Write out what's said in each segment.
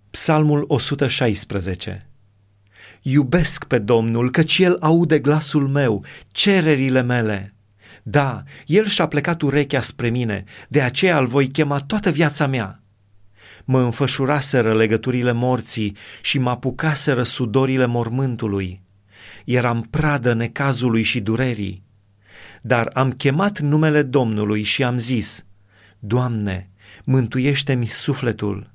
Psalmul 116. Iubesc pe Domnul, căci El aude glasul meu, cererile mele. Da, El și-a plecat urechea spre mine, de aceea îl voi chema toată viața mea. Mă înfășuraseră legăturile morții și mă apucaseră sudorile mormântului. Eram pradă necazului și durerii. Dar am chemat numele Domnului și am zis: Doamne, mântuiește-mi sufletul.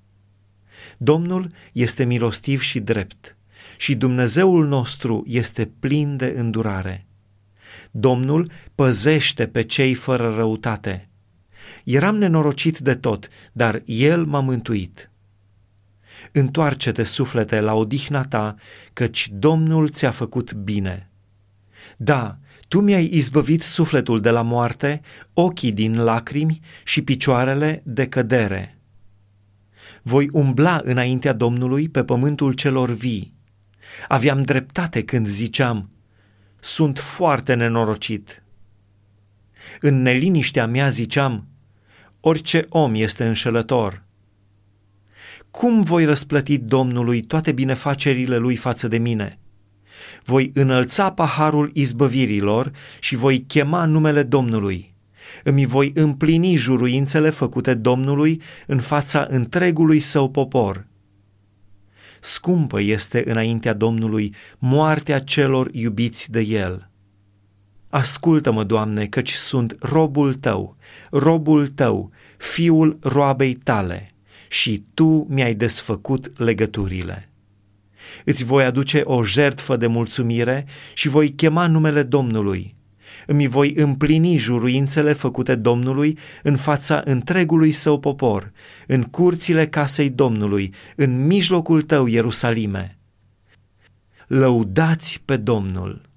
Domnul este milostiv și drept și Dumnezeul nostru este plin de îndurare. Domnul păzește pe cei fără răutate. Eram nenorocit de tot, dar El m-a mântuit. Întoarce-te, suflete, la odihna ta, căci Domnul ți-a făcut bine. Da, tu mi-ai izbăvit sufletul de la moarte, ochii din lacrimi și picioarele de cădere. Voi umbla înaintea Domnului pe pământul celor vii. Aveam dreptate când ziceam: sunt foarte nenorocit. În neliniștea mea ziceam: orice om este înșelător. Cum voi răsplăti Domnului toate binefacerile Lui față de mine? Voi înălța paharul izbăvirilor și voi chema numele Domnului. Îmi voi împlini juruințele făcute Domnului în fața întregului său popor. Scumpă este înaintea Domnului moartea celor iubiți de El. Ascultă-mă, Doamne, căci sunt robul Tău, fiul roabei Tale, și Tu mi-ai desfăcut legăturile. Îți voi aduce o jertfă de mulțumire și voi chema numele Domnului. Îmi voi împlini juruințele făcute Domnului în fața întregului său popor, în curțile casei Domnului, în mijlocul Tău, Ierusalime. Lăudați pe Domnul!